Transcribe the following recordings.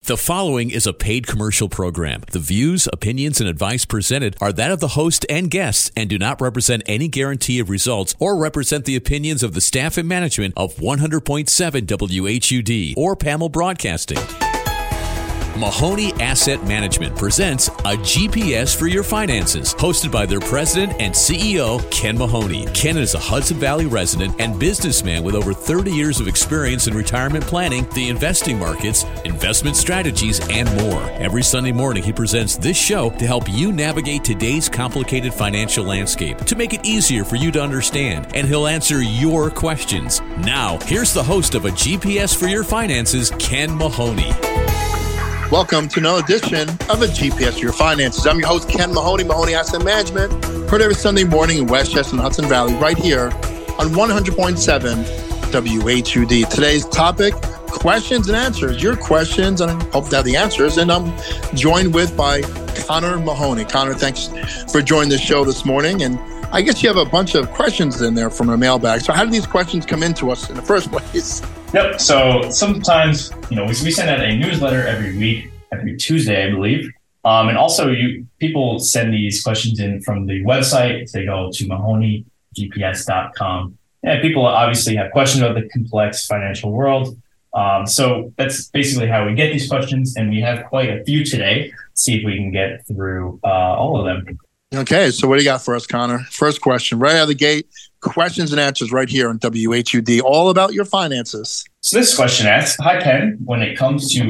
The following is a paid commercial program. The views, opinions, and advice presented are that of the host and guests and do not represent any guarantee of results or represent the opinions of the staff and management of 100.7 WHUD or PAML Broadcasting. Mahoney Asset Management presents A GPS for Your Finances, hosted by their president and CEO, Ken Mahoney. Ken is a Hudson Valley resident and businessman with over 30 years of experience in retirement planning, the investing markets, investment strategies, and more. Every Sunday morning, he presents this show to help you navigate today's complicated financial landscape, to make it easier for you to understand, and he'll answer your questions. Now, here's the host of A GPS for Your Finances, Ken Mahoney. Welcome to another edition of A GPS for Your Finances. I'm your host, Ken Mahoney, Mahoney Asset Management, heard every Sunday morning in Westchester and Hudson Valley, right here on 100.7 WHUD. Today's topic, questions and answers. Your questions, and I hope to have the answers. And I'm joined by Connor Mahoney. Connor, thanks for joining the show this morning. And I guess you have a bunch of questions in there from our mailbag. So how did these questions come into us in the first place? Yep. So sometimes, we send out a newsletter every week, every Tuesday, I believe. And also people send these questions in from the website. They go to MahoneyGPS.com. And people obviously have questions about the complex financial world. So that's basically how we get these questions. And we have quite a few today. See if we can get through all of them. Okay, so what do you got for us, Connor? First question, right out of the gate, questions and answers right here on WHUD, all about your finances. So this question asks, hi, Ken, when it comes to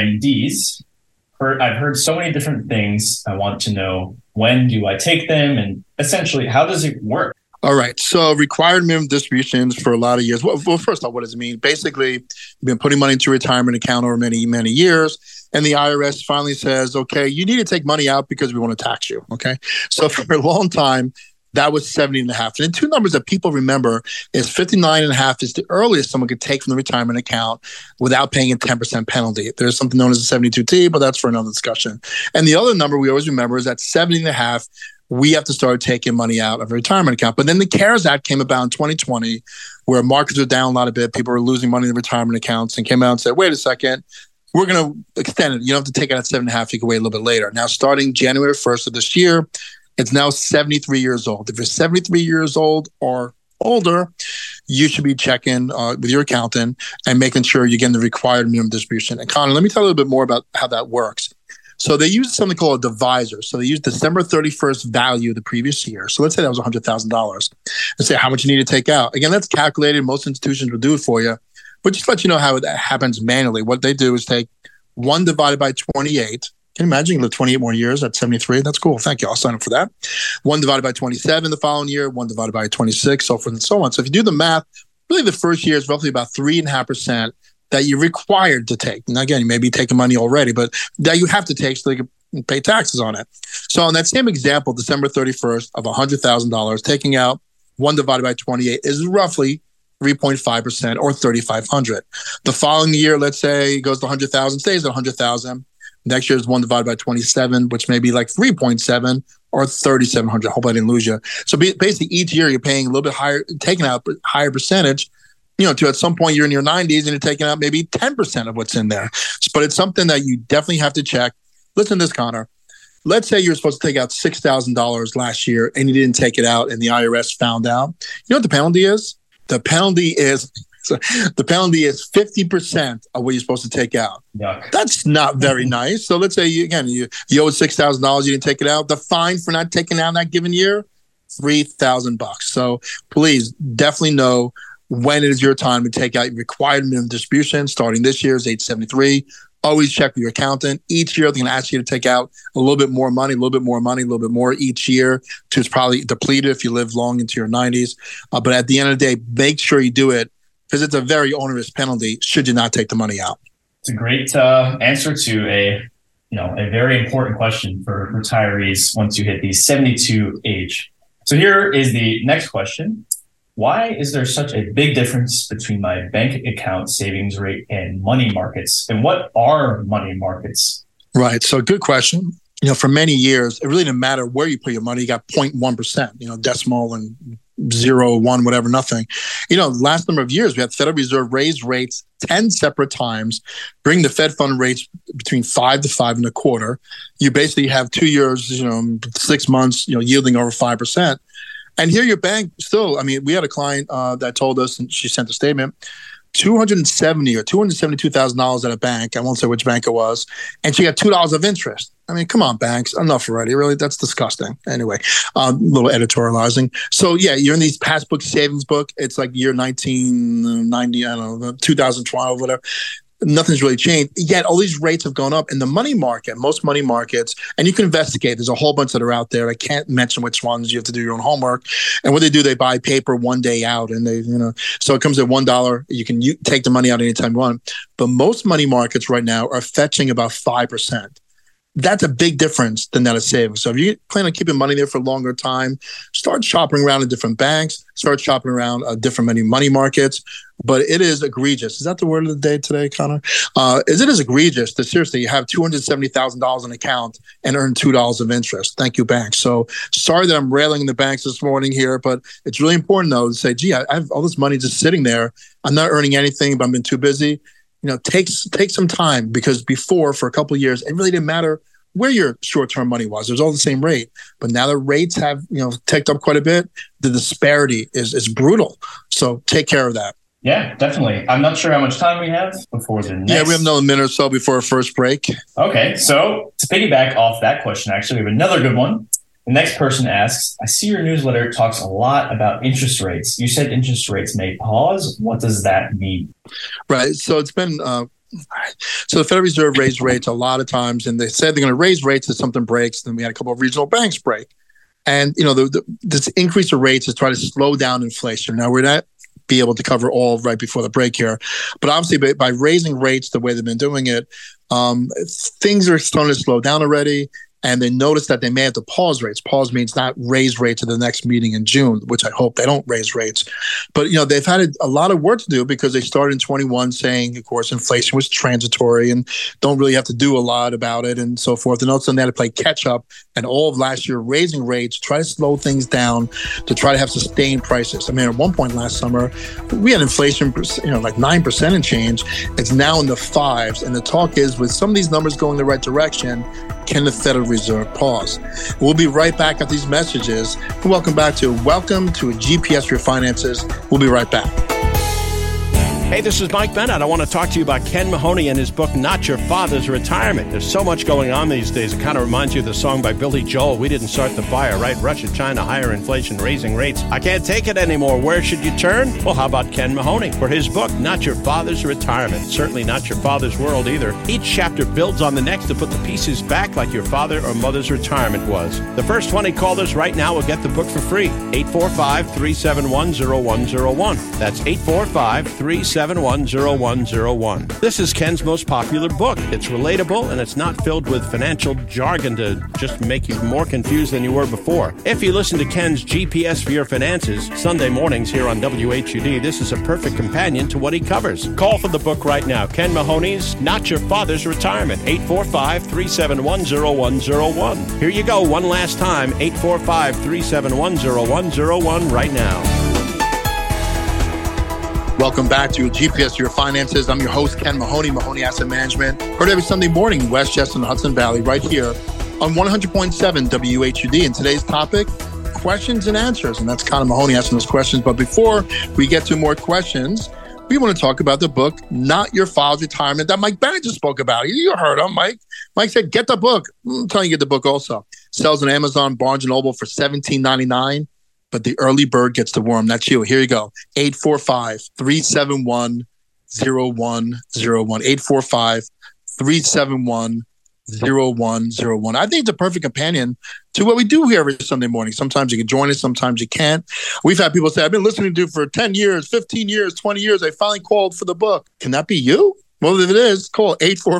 RMDs, I've heard so many different things. I want to know, when do I take them? And essentially, how does it work? All right, so required minimum distributions for a lot of years. Well, first off, what does it mean? Basically, you've been putting money into a retirement account over many, many years. And the IRS finally says, okay, you need to take money out because we want to tax you, okay? So for a long time, that was 70.5. And the two numbers that people remember is 59.5 is the earliest someone could take from the retirement account without paying a 10% penalty. There's something known as a 72T, but that's for another discussion. And the other number we always remember is that 70.5, we have to start taking money out of a retirement account. But then the CARES Act came about in 2020, where markets were down a lot of bit, people were losing money in retirement accounts, and came out and said, wait a second, we're going to extend it. You don't have to take it at 7.5. You can wait a little bit later. Now, starting January 1st of this year, it's now 73 years old. If you're 73 years old or older, you should be checking with your accountant and making sure you're getting the required minimum distribution. And Connor, let me tell you a little bit more about how that works. So they use something called a divisor. So they use December 31st value of the previous year. So let's say that was $100,000 and say how much you need to take out. Again, that's calculated. Most institutions will do it for you. But just to let you know how that happens manually, what they do is take 1 divided by 28. Can you imagine? You live 28 more years at 73. That's cool. Thank you. I'll sign up for that. 1 divided by 27 the following year, 1 divided by 26, so forth and so on. So if you do the math, really the first year is roughly about 3.5% that you're required to take. And again, you may be taking money already, but that you have to take so they can pay taxes on it. So in that same example, December 31st of $100,000, taking out 1 divided by 28 is roughly 3.5% or $3,500. The following year, let's say it goes to 100,000, stays at 100,000. Next year is 1 divided by 27, which may be like 3.7 or 3,700. Hope I didn't lose you. So basically, each year you're paying a little bit higher, taking out a higher percentage. To at some point you're in your 90s and you're taking out maybe 10% of what's in there. But it's something that you definitely have to check. Listen to this, Connor. Let's say you're supposed to take out $6,000 last year and you didn't take it out, and the IRS found out. You know what the penalty is? The penalty is 50% of what you're supposed to take out. Yuck. That's not very nice. So let's say you owed $6,000, you didn't take it out. The fine for not taking out that given year, $3,000. So please definitely know when it is your time to take out your required minimum distribution. Starting this year is age 73. Always check with your accountant. Each year, they're going to ask you to take out a little bit more money, a little bit more money, a little bit more each year to it's probably depleted if you live long into your 90s. But at the end of the day, make sure you do it because it's a very onerous penalty should you not take the money out. It's a great answer to a very important question for retirees once you hit the 72 age. So here is the next question. Why is there such a big difference between my bank account savings rate and money markets? And what are money markets? Right. So good question. For many years, it really didn't matter where you put your money. You got 0.1%, decimal and 0, 1, whatever, nothing. Last number of years, we had the Federal Reserve raise rates 10 separate times, bring the Fed fund rates between 5 to 5.25. You basically have 2 years, 6 months, yielding over 5%. And here your bank still, we had a client that told us, and she sent a statement, $270,000 or $272,000 at a bank. I won't say which bank it was. And she got $2 of interest. Come on, banks, enough already. Really, that's disgusting. Anyway, a little editorializing. So yeah, you're in these passbook savings book. It's like year 1990, 2012, whatever. Nothing's really changed. Yet all these rates have gone up in the money market, most money markets, and you can investigate. There's a whole bunch that are out there. I can't mention which ones. You have to do your own homework. And what they do, they buy paper one day out, and they, so it comes at $1. You can take the money out anytime you want. But most money markets right now are fetching about 5%. That's a big difference than that of savings. So if you plan on keeping money there for a longer time, start shopping around in different banks, start shopping around different money markets. But it is egregious. Is that the word of the day today, Connor? It is egregious that seriously you have $270,000 in an account and earn $2 of interest. Thank you, banks. So sorry that I'm railing the banks this morning here, but it's really important though to say, gee, I have all this money just sitting there. I'm not earning anything, but I've been too busy. Take some time, because before, for a couple of years, it really didn't matter where your short-term money was. It was all the same rate. But now the rates have, ticked up quite a bit. The disparity is brutal. So take care of that. Yeah, definitely. I'm not sure how much time we have before the next. Yeah, we have another minute or so before our first break. Okay, so to piggyback off that question, actually, we have another good one. The next person asks, I see your newsletter talks a lot about interest rates. You said interest rates may pause. What does that mean? Right. So it's been so the Federal Reserve raised rates a lot of times, and they said they're going to raise rates if something breaks. Then we had a couple of regional banks break. And, this increase of rates is trying to slow down inflation. Now, we're not be able to cover all right before the break here. But obviously, by raising rates the way they've been doing it, things are starting to slow down already. And they noticed that they may have to pause rates. Pause means not raise rates at the next meeting in June, which I hope they don't raise rates. But, they've had a lot of work to do, because they started in 21 saying, of course, inflation was transitory and don't really have to do a lot about it and so forth. And also they had to play catch up, and all of last year raising rates, try to slow things down to try to have sustained prices. At one point last summer, we had inflation, like 9% and change. It's now in the 5s. And the talk is, with some of these numbers going the right direction, can the Federal Reserve pause? We'll be right back at these messages. Welcome to a GPS for Your Finances. We'll be right back. Hey, this is Mike Bennett. I want to talk to you about Ken Mahoney and his book, Not Your Father's Retirement. There's so much going on these days. It kind of reminds you of the song by Billy Joel, We Didn't Start the Fire, right? Russia, China, higher inflation, raising rates. I can't take it anymore. Where should you turn? Well, how about Ken Mahoney for his book, Not Your Father's Retirement? Certainly not your father's world either. Each chapter builds on the next to put the pieces back like your father or mother's retirement was. The first 20 callers right now will get the book for free. 845-371-0101. That's 845-371-0101. This is Ken's most popular book. It's relatable, and it's not filled with financial jargon to just make you more confused than you were before. If you listen to Ken's GPS for Your Finances Sunday mornings here on WHUD, this is a perfect companion to what he covers. Call for the book right now. Ken Mahoney's Not Your Father's Retirement. 845-371-0101. Here you go one last time. 845-371-0101 right now. Welcome back to GPS to Your Finances. I'm your host, Ken Mahoney, Mahoney Asset Management. Heard every Sunday morning in Westchester and Hudson Valley, right here on 100.7 WHUD. And today's topic, questions and answers. And that's Connor Mahoney asking those questions. But before we get to more questions, we want to talk about the book, Not Your Father's Retirement, that Mike Bennett just spoke about. You heard him, Mike. Mike said, get the book. I'm telling you, get the book also. Sells on Amazon, Barnes & Noble for $17.99. But the early bird gets the worm. That's you. Here you go. 845-371-0101. 845-371-0101. I think it's a perfect companion to what we do here every Sunday morning. Sometimes you can join us. Sometimes you can't. We've had people say, I've been listening to you for 10 years, 15 years, 20 years. I finally called for the book. Can that be you? Well, if it is, call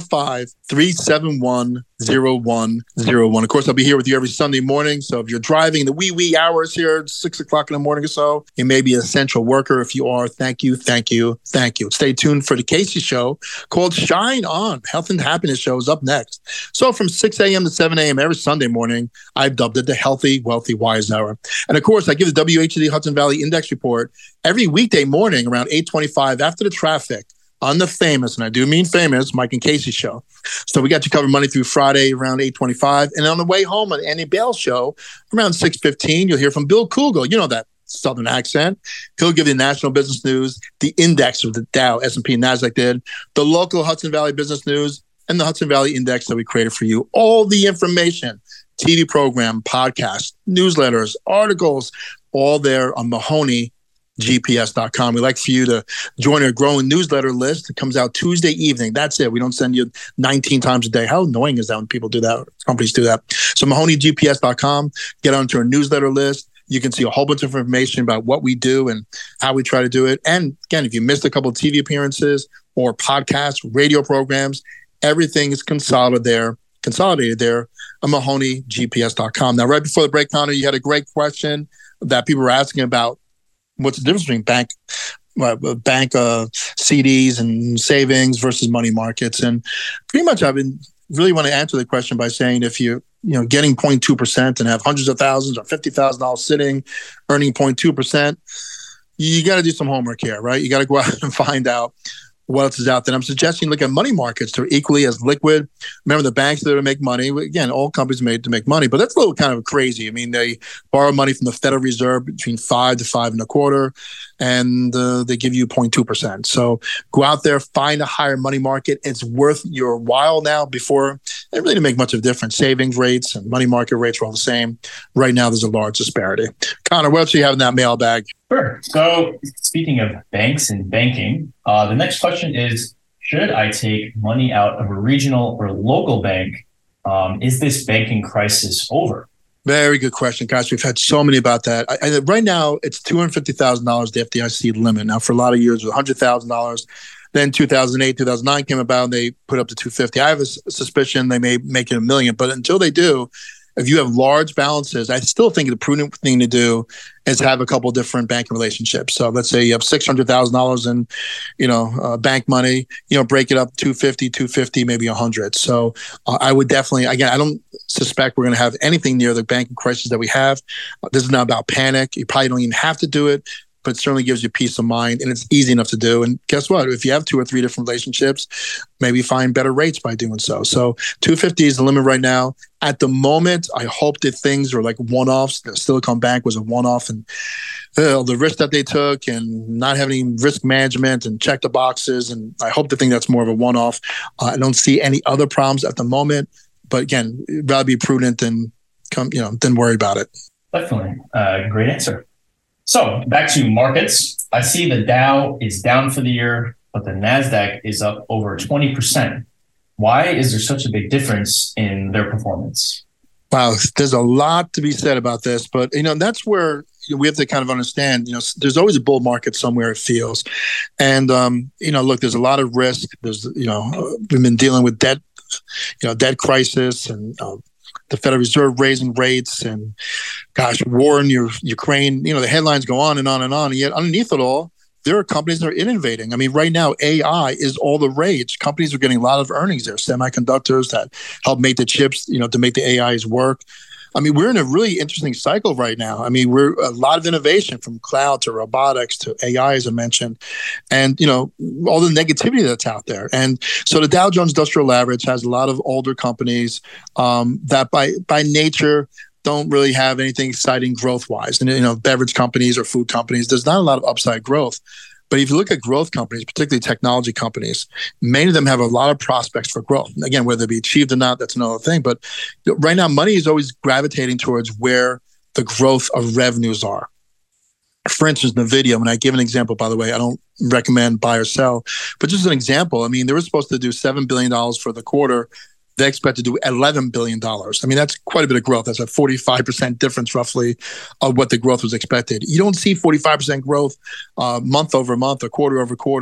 845-371-0101. Of course, I'll be here with you every Sunday morning. So if you're driving the wee hours here, 6 o'clock in the morning or so, you may be an essential worker. If you are, thank you. Stay tuned for the Casey Show called Shine On. Health and Happiness Show is up next. So from 6 a.m. to 7 a.m. every Sunday morning, I've dubbed it the Healthy, Wealthy, Wise Hour. And of course, I give the WHD Hudson Valley Index Report every weekday morning around 8:25 after the traffic on the famous, and I do mean famous, Mike and Casey Show. So we got you covered Monday through Friday around 8:25. And on the way home on the Andy Bale Show around 6:15, you'll hear from Bill Kugel. You know that Southern accent. He'll give you the national business news, the index of the Dow, S&P, and NASDAQ did, the local Hudson Valley business news, and the Hudson Valley Index that we created for you. All the information, TV program, podcasts, newsletters, articles, all there on MahoneyGPS.com. We like for you to join our growing newsletter list. It comes out Tuesday evening. That's it. We don't send you 19 times a day. How annoying is that when people do that? Companies do that. So MahoneyGPS.com, get onto our newsletter list. You can see a whole bunch of information about what we do and how we try to do it. And again, if you missed a couple of TV appearances or podcasts, radio programs, everything is consolidated there on MahoneyGPS.com. Now, right before the break, Connor, you had a great question that people were asking about what's the difference between bank CDs and savings versus money markets. And pretty much I've been really want to answer the question by saying if you're getting 0.2% and have hundreds of thousands or $50,000 sitting, earning 0.2%, you got to do some homework here, right? You got to go out and find out what else is out there. I'm suggesting look at money markets. They're equally as liquid. Remember, the banks that make money. Again, all companies made to make money, but that's a little kind of crazy. I mean, they borrow money from the Federal Reserve between 5 to 5.25%, and they give you 0.2%. So go out there, find a higher money market. It's worth your while now. Before, it really didn't make much of a difference. Savings rates and money market rates were all the same. Right now, there's a large disparity. Connor, what else do you have in that mailbag? Sure. So speaking of banks and banking, the next question is, should I take money out of a regional or local bank? Is this banking crisis over? Very good question, guys. We've had so many about that. Right now, it's $250,000, the FDIC limit. Now, for a lot of years, it was $100,000. Then 2008, 2009 came about, and they put up to $250,000. I have a suspicion they may make it $1 million, but until they do, if you have large balances, I still think the prudent thing to do is have a couple of different banking relationships. So let's say you have $600,000 in, bank money, break it up, $250, maybe $100. So I would definitely, again, I don't suspect we're going to have anything near the banking crisis that we have. This is not about panic. You probably don't even have to do it, but it certainly gives you peace of mind, and it's easy enough to do. And guess what? If you have 2 or 3 different relationships, maybe find better rates by doing so. So $250 is the limit right now. At the moment, I hope that things are like one-offs. The Silicon Bank was a one-off, and the risk that they took and not having any risk management and check the boxes. And I hope to think that's more of a one-off. I don't see any other problems at the moment. But again, rather be prudent than worry about it. Definitely. Great answer. So back to markets. I see the Dow is down for the year, but the NASDAQ is up over 20%. Why is there such a big difference in their performance? Wow, there's a lot to be said about this, but that's where we have to kind of understand. There's always a bull market somewhere, it feels, and look, there's a lot of risk. There's we've been dealing with debt crisis and the Federal Reserve raising rates and, war in Ukraine. The headlines go on and on and on. And yet underneath it all, there are companies that are innovating. I mean, right now, AI is all the rage. Companies are getting a lot of earnings there. Semiconductors that help make the chips, to make the AIs work. I mean, we're in a really interesting cycle right now. I mean, we're a lot of innovation from cloud to robotics to AI, as I mentioned, and, all the negativity that's out there. And so the Dow Jones Industrial Average has a lot of older companies that by nature don't really have anything exciting growth-wise. And, beverage companies or food companies, there's not a lot of upside growth. But if you look at growth companies, particularly technology companies, many of them have a lot of prospects for growth. Again, whether they be achieved or not, that's another thing. But right now, money is always gravitating towards where the growth of revenues are. For instance, NVIDIA, when I give an example, by the way, I don't recommend buy or sell, but just an example. I mean, they were supposed to do $7 billion for the quarter. They expect to do $11 billion. I mean, that's quite a bit of growth. That's a 45% difference, roughly, of what the growth was expected. You don't see 45% growth month over month or quarter over quarter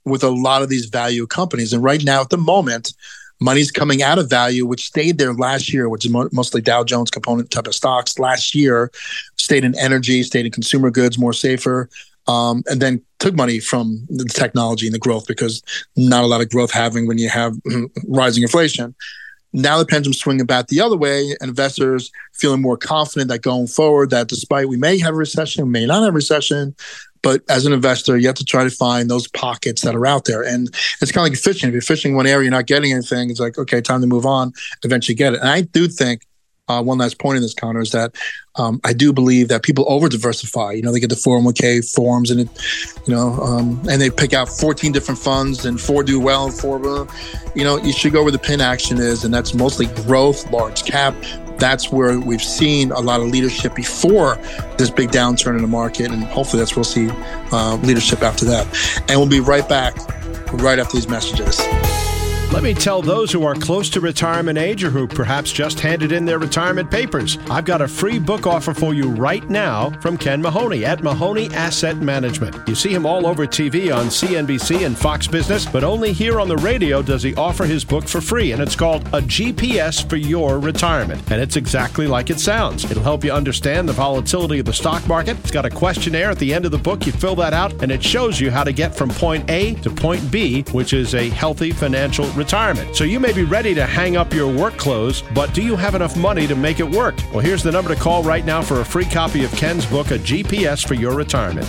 with a lot of these value companies. And right now, at the moment, money's coming out of value, which stayed there last year, which is mostly Dow Jones component type of stocks. Last year, stayed in energy, stayed in consumer goods, more safer, and then took money from the technology and the growth, because not a lot of growth having when you have rising inflation. Now the pendulum's swinging back the other way, and investors feeling more confident that going forward, that despite we may have a recession, we may not have a recession, but as an investor, you have to try to find those pockets that are out there. And it's kind of like fishing. If you're fishing one area, you're not getting anything, it's like, okay, time to move on, eventually get it. And I do think, one last point in this, Connor, is that I do believe that people over-diversify. They get the 401k forms, and and they pick out 14 different funds, and 4 do well, 4, you should go where the pin action is, and that's mostly growth, large cap. That's where we've seen a lot of leadership before this big downturn in the market, and hopefully that's where we'll see leadership after that. And we'll be right back right after these messages. Let me tell those who are close to retirement age or who perhaps just handed in their retirement papers, I've got a free book offer for you right now from Ken Mahoney at Mahoney Asset Management. You see him all over TV on CNBC and Fox Business, but only here on the radio does he offer his book for free, and it's called A GPS for Your Retirement. And it's exactly like it sounds. It'll help you understand the volatility of the stock market. It's got a questionnaire at the end of the book. You fill that out, and it shows you how to get from point A to point B, which is a healthy financial retirement. So you may be ready to hang up your work clothes, but do you have enough money to make it work? Well, here's the number to call right now for a free copy of Ken's book, A GPS for Your Retirement.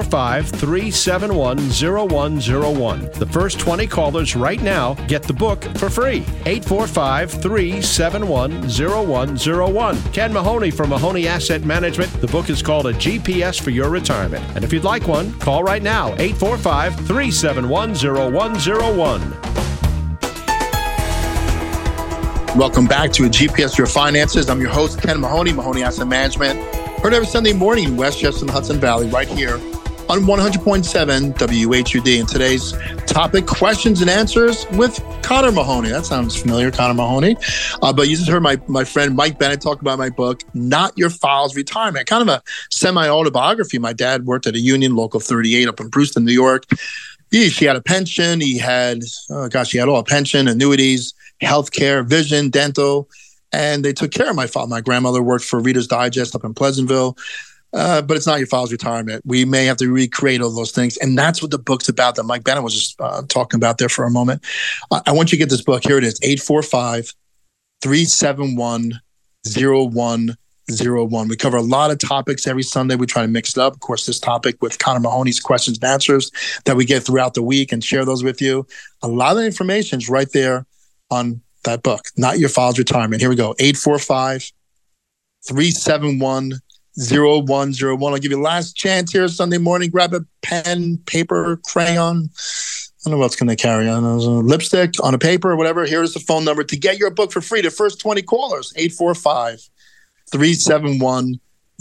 845-371-0101. The first 20 callers right now get the book for free. 845-371-0101. Ken Mahoney from Mahoney Asset Management. The book is called A GPS for Your Retirement. And if you'd like one, call right now. 845-371-0101. Welcome back to A GPS for Your Finances. I'm your host, Ken Mahoney, Mahoney Asset Management. Heard every Sunday morning in Westchester and Hudson Valley, right here on 100.7 WHUD. And today's topic, questions and answers with Connor Mahoney. That sounds familiar, Connor Mahoney. But you just heard my friend Mike Bennett talk about my book, Not Your Files Retirement. Kind of a semi-autobiography. My dad worked at a union, Local 38 up in Brewston, New York. He had a pension. He had all a pension, annuities, healthcare, vision, dental, and they took care of my father. My grandmother worked for Reader's Digest up in Pleasantville, but it's not your file's retirement. We may have to recreate all those things, and that's what the book's about that Mike Bennett was just talking about there for a moment. I want you to get this book. Here it is, 845-371-0101. We cover a lot of topics every Sunday. We try to mix it up. Of course, this topic with Connor Mahoney's questions and answers that we get throughout the week and share those with you. A lot of the information is right there on that book, Not Your Files Retirement. Here we go, 845-371-0101. I'll give you last chance here Sunday morning. Grab a pen, paper, crayon. I don't know what's going to carry on. Lipstick on a paper or whatever. Here's the phone number to get your book for free. The first 20 callers, 845-371-0101.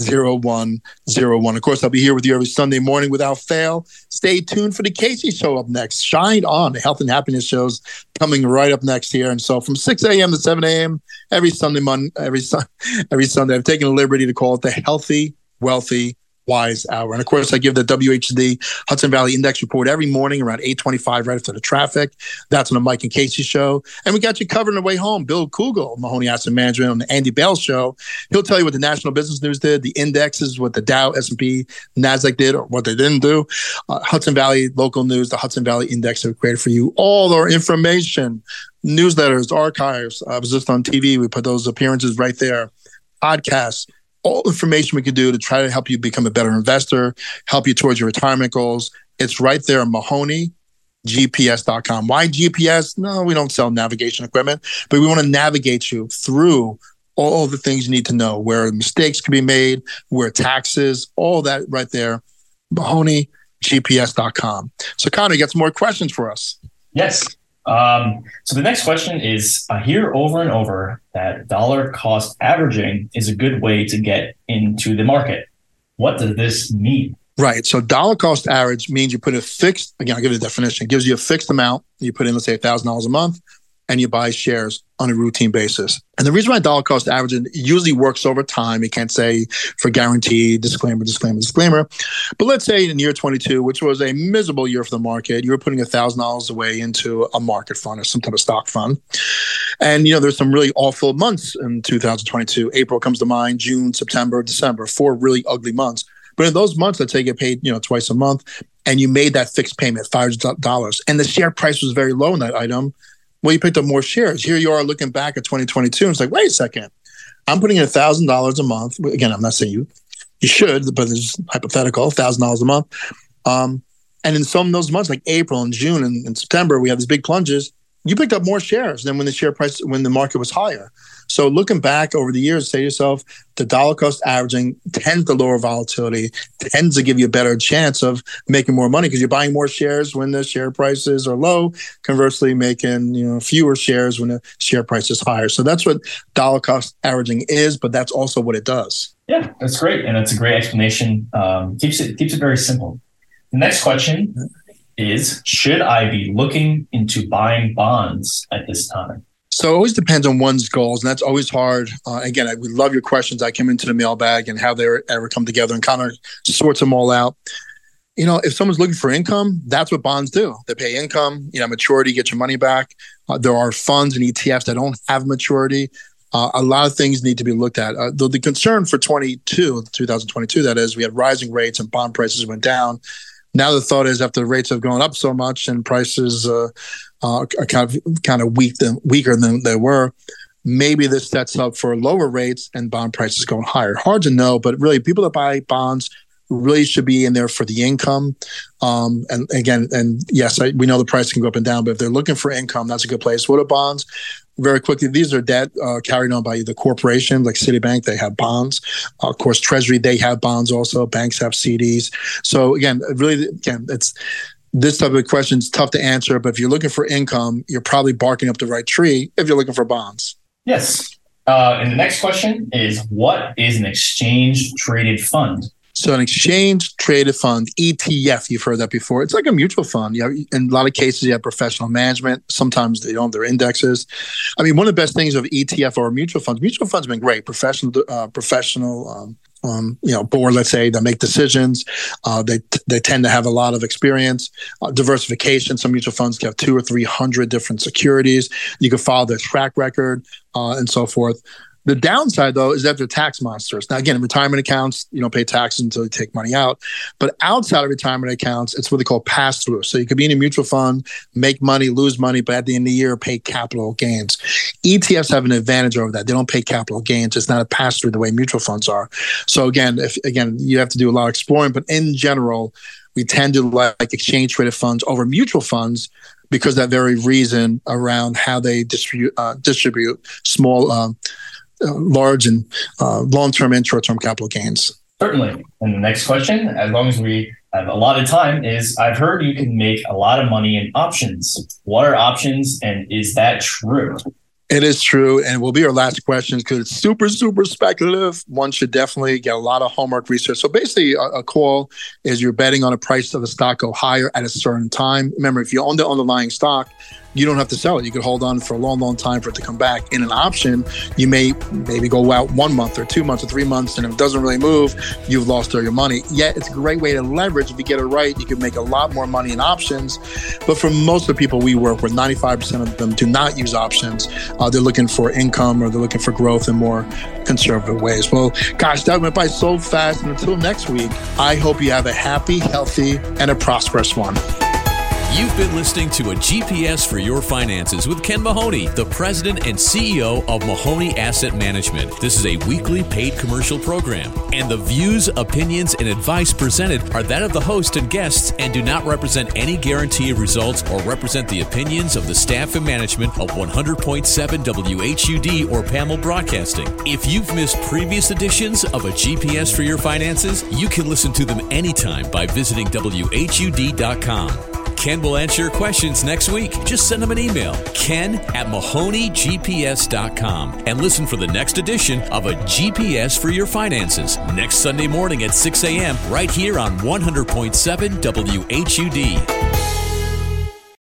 Of course, I'll be here with you every Sunday morning without fail. Stay tuned for the Casey Show up next. Shine On, the health and happiness shows coming right up next here. And so from 6 a.m. to 7 a.m. every Sunday, I've taken the liberty to call it the Healthy, Wealthy, Wise Hour. And of course, I give the WHD Hudson Valley Index report every morning around 8:25 right after the traffic. That's on the Mike and Casey Show. And we got you covered on the way home. Bill Kugel, Mahoney Asset Management, on the Andy Bell Show. He'll tell you what the National Business News did, the indexes, what the Dow, S&P, NASDAQ did, or what they didn't do. Hudson Valley local news, the Hudson Valley Index are created for you. All our information, newsletters, archives. I was just on TV. We put those appearances right there. Podcasts. All information we can do to try to help you become a better investor, help you towards your retirement goals. It's right there on MahoneyGPS.com. Why GPS? No, we don't sell navigation equipment, but we want to navigate you through all the things you need to know, where mistakes can be made, where taxes, all that right there. MahoneyGPS.com. So Connor, you got some more questions for us? Yes. So the next question is, I hear over and over that dollar cost averaging is a good way to get into the market. What does this mean? Right. So dollar cost average means you put a fixed, again, I'll give you the definition. It gives you a fixed amount. You put in, let's say, $1,000 a month, and you buy shares on a routine basis. And the reason why dollar cost averaging usually works over time, you can't say for guaranteed, disclaimer. But let's say in year 22, which was a miserable year for the market, you were putting $1,000 away into a market fund or some type of stock fund. And, there's some really awful months in 2022. April comes to mind, June, September, December, 4 really ugly months. But in those months, let's say you get paid, twice a month, and you made that fixed payment, $500, and the share price was very low in that item. Well, you picked up more shares. Here you are looking back at 2022, and it's like, wait a second, I'm putting in $1,000 a month. Again, I'm not saying you should, but it's hypothetical, $1,000 a month. And in some of those months, like April and June and September, we have these big plunges. You picked up more shares than when the market was higher. So looking back over the years, say to yourself, the dollar cost averaging tends to lower volatility, tends to give you a better chance of making more money because you're buying more shares when the share prices are low, conversely making fewer shares when the share price is higher. So that's what dollar cost averaging is, but that's also what it does. Yeah, that's great. And that's a great explanation. Keeps it very simple. The next question is, should I be looking into buying bonds at this time? So it always depends on one's goals, and that's always hard. Again, we love your questions. I came into the mailbag and how they ever come together and kind of sorts them all out. If someone's looking for income, that's what bonds do. They pay income, maturity, get your money back. There are funds and ETFs that don't have maturity. A lot of things need to be looked at. The concern for 2022, that is, we had rising rates and bond prices went down. Now the thought is after the rates have gone up so much and prices are kind of weaker than they were, maybe this sets up for lower rates and bond prices going higher. Hard to know, but really people that buy bonds really should be in there for the income. And yes, we know the price can go up and down, but if they're looking for income, that's a good place. What are bonds? Very quickly, these are debt carried on by the corporation, like Citibank, they have bonds. Of course, Treasury, they have bonds also. Banks have CDs. So again, it's this type of question is tough to answer, but if you're looking for income, you're probably barking up the right tree if you're looking for bonds. Yes. And the next question is, what is an exchange-traded fund? So an exchange-traded fund, ETF, you've heard that before. It's like a mutual fund. In a lot of cases, you have professional management. Sometimes they don't have their indexes. I mean, one of the best things of ETF or mutual funds have been great. Professional board, let's say, that make decisions. They tend to have a lot of experience. Diversification. Some mutual funds can have 200 or 300 different securities. You can follow their track record and so forth. The downside, though, is that they're tax monsters. Now, again, in retirement accounts, you don't pay taxes until you take money out. But outside of retirement accounts, it's what they call pass-through. So you could be in a mutual fund, make money, lose money, but at the end of the year, pay capital gains. ETFs have an advantage over that. They don't pay capital gains. It's not a pass-through the way mutual funds are. So again, you have to do a lot of exploring. But in general, we tend to like exchange-traded funds over mutual funds because of that very reason around how they distribute small large and long-term and short-term capital gains. Certainly. And the next question, as long as we have a lot of time, is I've heard you can make a lot of money in options. What are options, and is that true? It is true, and will be our last question because it's super, super speculative. One should definitely get a lot of homework research. So basically, a call is you're betting on a price of the stock go higher at a certain time. Remember, if you own the underlying stock, you don't have to sell it. You could hold on for a long, long time for it to come back. In an option, you maybe go out 1 month or 2 months or 3 months, and if it doesn't really move, you've lost all your money. Yet it's a great way to leverage. If you get it right, you can make a lot more money in options. But for most of the people we work with, 95% of them do not use options. They're looking for income or they're looking for growth in more conservative ways. Well, gosh, that went by so fast. And until next week, I hope you have a happy, healthy, and a prosperous one. You've been listening to A GPS for Your Finances with Ken Mahoney, the president and CEO of Mahoney Asset Management. This is a weekly paid commercial program, and the views, opinions, and advice presented are that of the host and guests and do not represent any guarantee of results or represent the opinions of the staff and management of 100.7 WHUD or PAML Broadcasting. If you've missed previous editions of A GPS for Your Finances, you can listen to them anytime by visiting WHUD.com. Ken will answer your questions next week. Just send him an email, ken@MahoneyGPS.com, and listen for the next edition of A GPS for Your Finances next Sunday morning at 6 a.m. right here on 100.7 WHUD.